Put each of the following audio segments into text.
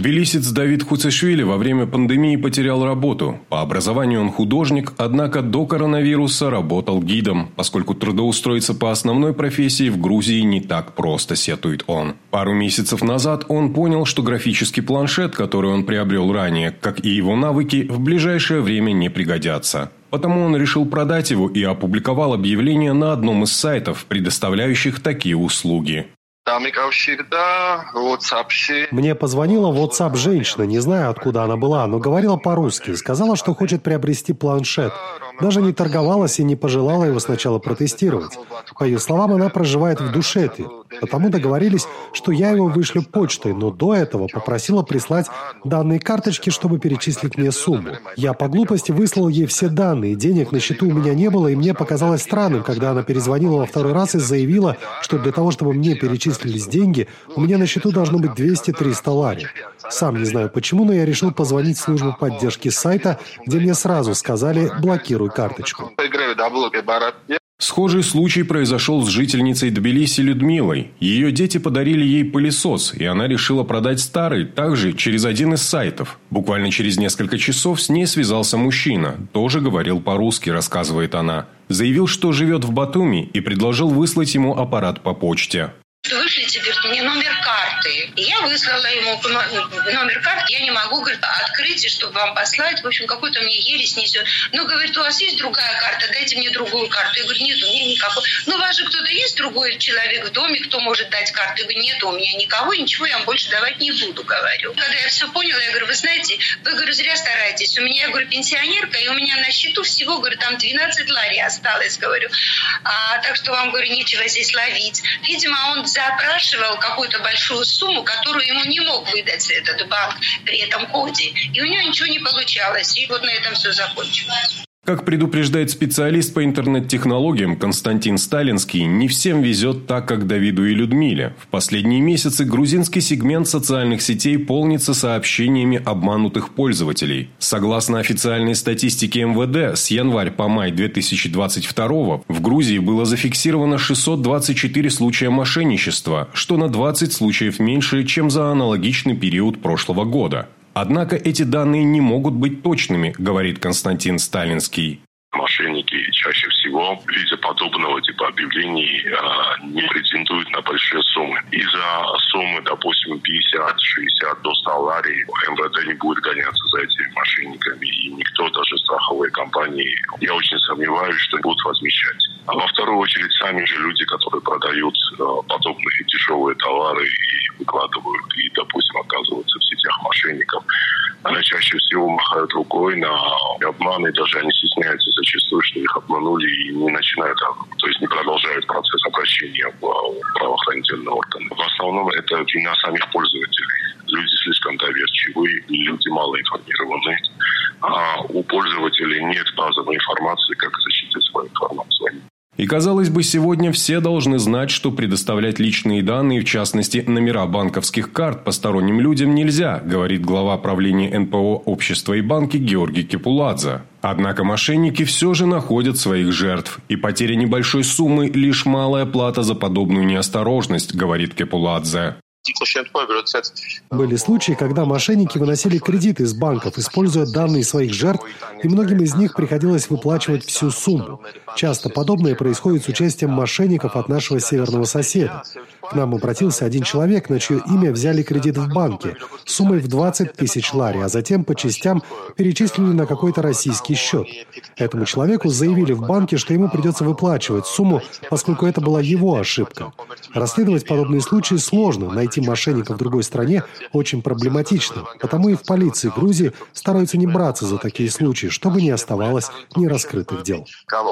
Тбилисец Давид Хуцешвили во время пандемии потерял работу. По образованию он художник, однако до коронавируса работал гидом, поскольку трудоустроиться по основной профессии в Грузии не так просто, сетует он. Пару месяцев назад он понял, что графический планшет, который он приобрел ранее, как и его навыки, в ближайшее время не пригодятся. Потому он решил продать его и опубликовал объявление на одном из сайтов, предоставляющих такие услуги. Мне позвонила в WhatsApp женщина, не знаю, откуда она была, но говорила по-русски. Сказала, что хочет приобрести планшет. Даже не торговалась и не пожелала его сначала протестировать. По ее словам, она проживает в Душете. Потому договорились, что я его вышлю почтой, но до этого попросила прислать данные карточки, чтобы перечислить мне сумму. Я по глупости выслал ей все данные, денег на счету у меня не было, и мне показалось странным, когда она перезвонила во второй раз и заявила, что для того, чтобы мне перечислились деньги, у меня на счету должно быть 200-300 лари. Сам не знаю почему, но я решил позвонить в службу поддержки сайта, где мне сразу сказали «блокируй карточку». Схожий случай произошел с жительницей Тбилиси Людмилой. Ее дети подарили ей пылесос, и она решила продать старый, также через один из сайтов. Буквально через несколько часов с ней связался мужчина. Тоже говорил по-русски, рассказывает она. Заявил, что живет в Батуми, и предложил выслать ему аппарат по почте. Вышлите, говорит, мне номер карты. И я выслала ему номер карты. Я не могу, говорит, открыть, чтобы вам послать. В общем, какой-то мне ересь несет. Ну, говорит, у вас есть другая карта? Дайте мне другую карту. Я говорю, нет, у меня никакой. Ну, у вас же кто-то есть другой человек в доме, кто может дать карту? Я говорю, нет, у меня никого, ничего я вам больше давать не буду, говорю. Когда я все поняла, я говорю, вы знаете, вы, говорю, зря стараетесь. У меня, я говорю, пенсионерка, и у меня на счету всего, говорю, там 12 лари осталось, говорю. Так что вам, говорю, нечего здесь ловить. Видимо, он запрашивал какую-то большую сумму, которую ему не мог выдать этот банк при этом коде. И у него ничего не получалось. И вот на этом все закончилось. Как предупреждает специалист по интернет-технологиям Константин Сталинский, не всем везет так, как Давиду и Людмиле. В последние месяцы грузинский сегмент социальных сетей полнится сообщениями обманутых пользователей. Согласно официальной статистике МВД, с января по май 2022 в Грузии было зафиксировано 624 случая мошенничества, что на 20 случаев меньше, чем за аналогичный период прошлого года. Однако эти данные не могут быть точными, говорит Константин Сталинский. Мошенники чаще всего в виде подобного типа объявлений не претендуют на большие суммы. Из-за суммы, допустим, 50, 60 до 100 лари МВД не будет гоняться за этими мошенниками. И никто, даже страховые компании, я очень сомневаюсь, что будут возмещать. А во вторую очередь сами же люди, которые продают подобные дешевые товары и выкладывают, и, допустим, оказываются в сетях мошенников, они чаще всего махают рукой на обманы, даже они стесняются зачастую, что их обманули, и не начинают, то есть не продолжают процесс обращения в правоохранительные органы. В основном это вина самих пользователей. Люди слишком доверчивы, люди мало информированы, а у пользователей нет базовой информации, как защитить свою информацию. И, казалось бы, сегодня все должны знать, что предоставлять личные данные, в частности, номера банковских карт, посторонним людям нельзя, говорит глава правления НПО «Общество и банки» Георгий Кепуладзе. Однако мошенники все же находят своих жертв. И потеря небольшой суммы – лишь малая плата за подобную неосторожность, говорит Кепуладзе. Были случаи, когда мошенники выносили кредиты из банков, используя данные своих жертв, и многим из них приходилось выплачивать всю сумму. Часто подобное происходит с участием мошенников от нашего северного соседа. К нам обратился один человек, на чье имя взяли кредит в банке суммой в 20 тысяч лари, а затем по частям перечислили на какой-то российский счет. Этому человеку заявили в банке, что ему придется выплачивать сумму, поскольку это была его ошибка. Расследовать подобные случаи сложно, найти мошенников в другой стране очень проблематично, потому и в полиции Грузии стараются не браться за такие случаи, чтобы не оставалось нераскрытых дел.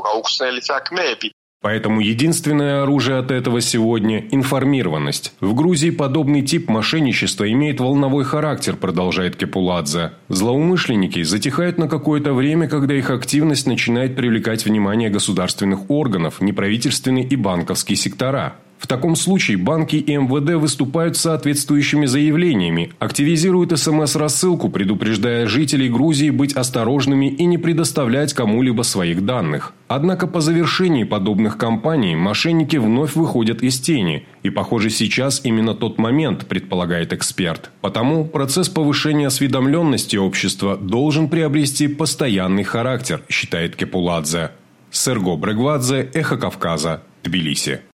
Поэтому единственное оружие от этого сегодня – информированность. В Грузии подобный тип мошенничества имеет волновой характер, продолжает Кепуладзе. Злоумышленники затихают на какое-то время, когда их активность начинает привлекать внимание государственных органов, неправительственные и банковские сектора. В В таком случае банки и МВД выступают с соответствующими заявлениями, активизируют СМС-рассылку, предупреждая жителей Грузии быть осторожными и не предоставлять кому-либо своих данных. Однако по завершении подобных кампаний мошенники вновь выходят из тени. И, похоже, сейчас именно тот момент, предполагает эксперт. Потому процесс повышения осведомленности общества должен приобрести постоянный характер, считает Кепуладзе. Серго Брегвадзе, Эхо Кавказа, Тбилиси.